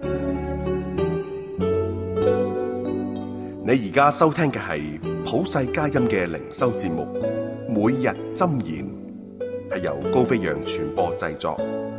你而家收聽嘅係普世佳音嘅靈修節目，每日箴言，係由高飛揚傳播製作。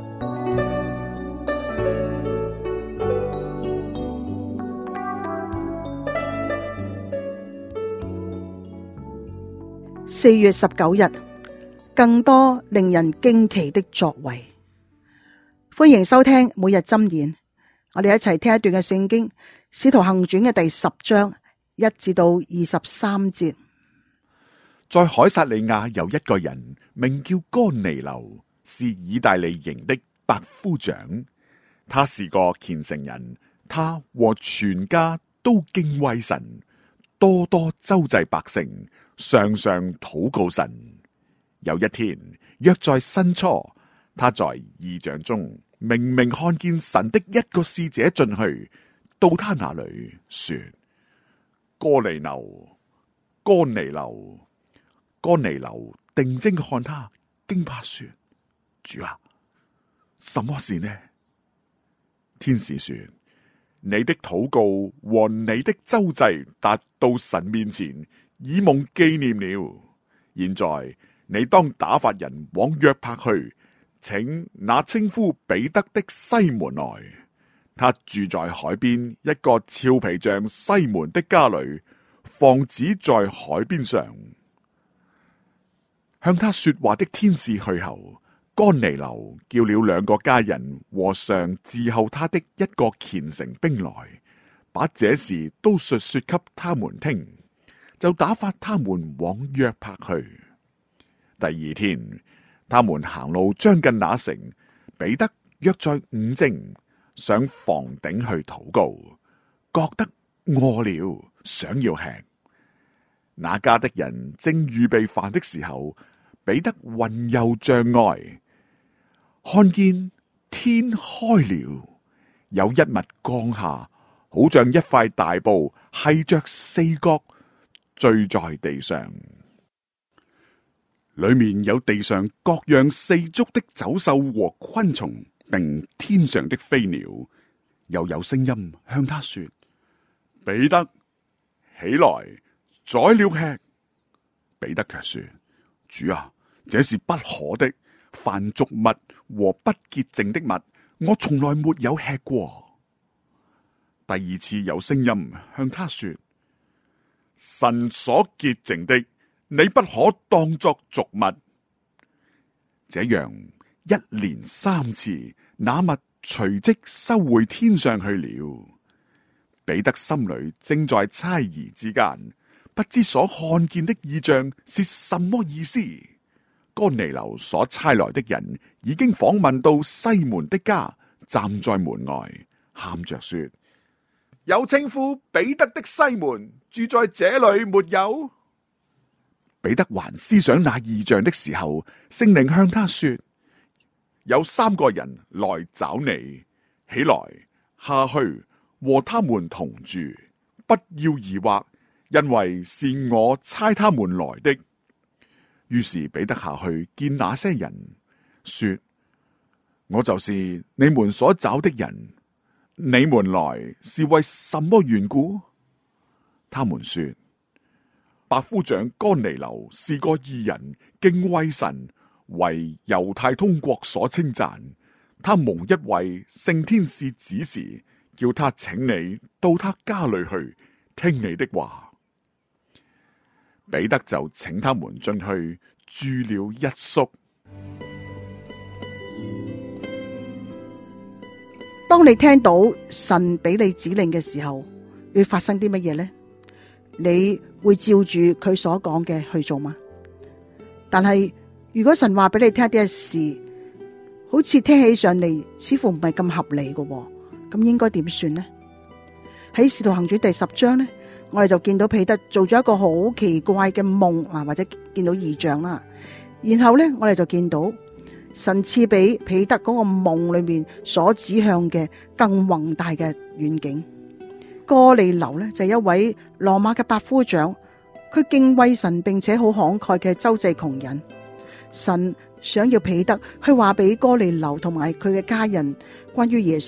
4月19日，更多令人驚奇的作為。歡迎收聽每日箴言，我哋一齊聽一段嘅聖經《使徒行傳》嘅第10章1至到23節。 在凱撒利亞有一個人名叫哥尼流，是意大利營的百夫長。他是個虔誠人，他和全家都敬畏神，多多周濟百姓，常常禱告神。有一天，約在申初，他在異象中明明看見神的一個使者進去，到他那裏說：哥尼流，哥尼流。哥尼流定睛看他，驚怕說：主啊，什麼事呢？天使說：你的禱告和你的周濟達到神面前，已蒙紀念了。現在你當打發人往約帕去，請那稱呼彼得的西門來。他住在海邊一個俏皮匠西門的家裏，房子在海邊上。向他說話的天使去後，哥尼流叫了2個家人和常伺候他的一個虔誠兵來，把這事都述說給他們聽，就打發他們往約帕去。第2天，他們行路將近那城，彼得約在午正上房頂去禱告，覺得餓了，想要吃。那家的人正預備飯的時候，彼得魂遊象外，看見天開了，有一物降下，好像一塊大布繫着4角，墜在地上。裏面有地上各樣4足的走獸和昆蟲，並天上的飛鳥。又有聲音向他說：彼得，起來，宰了吃。彼得卻說：主啊，這是不可的，凡俗物和不潔淨的物，我從來沒有吃過。第2次有聲音向他說：神所潔淨的，你不可當作俗物。這樣一連3次，那物隨即收回天上去了。彼得心裏正在猜疑之間，不知所看見的異象是什麼意思。哥尼流所差來的人已經訪問到西門的家，站在門外，喊着說：有稱呼彼得的西門住在這裏沒有？彼得還思想那異象的時候，聖靈向他說：有3個人來找你，起來下去和他們同住，不要疑惑，因為是我差他們來的。於是彼得下去見那些人，說：我就是你們所找的人，你們來是為什麼緣故？他們說：百夫長哥尼流是個義人，敬畏神，為猶太通國所稱讚。他蒙一位聖天使指示，叫他請你到他家裏去，聽你的話。彼得就請他們進去住了一宿。 當你聽到神俾你指令嘅時候，會發生啲乜嘢呢？你會照住佢所講嘅去做嗎？但係如果神話俾你聽啲事，好似聽起上嚟似乎唔係咁合理嘅，咁應該點算呢？喺使徒行傳第10章呢，我哋就見到彼得做咗一個好奇怪嘅夢啊，或者見到異象啦。然後呢，我哋就見到神賜俾彼得嗰個夢裏面所指向嘅更宏大嘅遠景。哥尼流呢，就係一位羅馬嘅百夫長，佢敬畏神，並且好慷慨嘅周濟窮人。神想要彼得去話俾哥尼流同埋佢嘅家人關於耶穌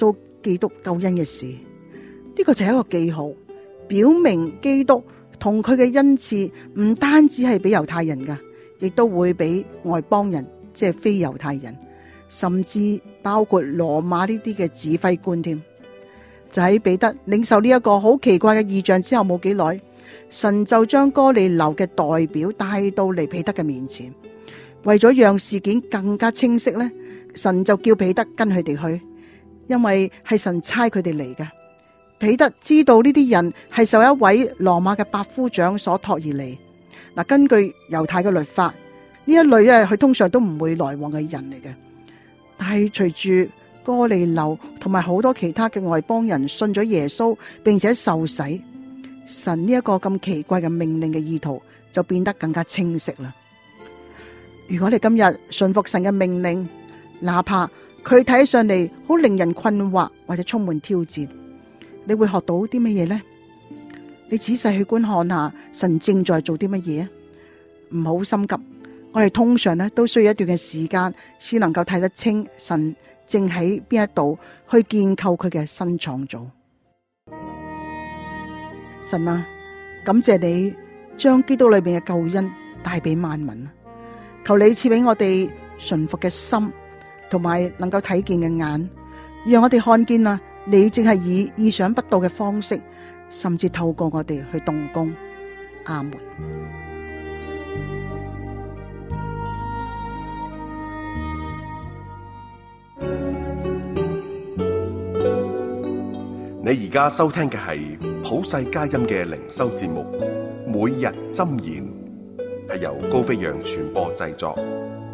基督救恩嘅事。呢個就係一個記號，表明基督同佢嘅恩賜唔單止係俾猶太人噶，亦都會俾外邦人，即係非猶太人，甚至包括羅馬呢啲嘅指揮官添。就喺彼得領受呢一個好奇怪嘅異象之後冇幾耐，神就將哥尼流嘅代表帶到嚟彼得嘅面前。為咗讓事件更加清晰呢，神就叫彼得跟佢哋去，因為係神差佢哋嚟嘅。彼得知道呢啲人係受一位羅馬嘅百夫長所託而嚟。嗱，根據猶太嘅律法，呢一類咧，佢通常都唔會來往嘅人嚟嘅。但係隨住哥尼流同埋好多其他嘅外邦人信咗耶穌，並且受洗，神呢一個咁奇怪嘅命令嘅意圖就變得更加清晰啦。如果你今日順服神嘅命令，哪怕佢睇起上嚟好令人困惑或者充滿挑戰，你會學到啲乜嘢呢？你仔細去觀看下神正在做啲乜嘢，唔好心急。我哋通常咧都需要一段嘅時間，先能夠睇得清神正喺邊一度去建構佢嘅新創造。神啊，感謝你將基督裏邊嘅救恩帶俾萬民，求你賜俾我哋順服嘅心，同埋能夠睇見嘅眼，讓我哋看見啊，你正係以意想不到嘅方式，甚至透過我哋去動工。阿門。 你而家收聽嘅係普世佳音嘅靈修節目《每日箴言》，係由高飛揚傳播製作。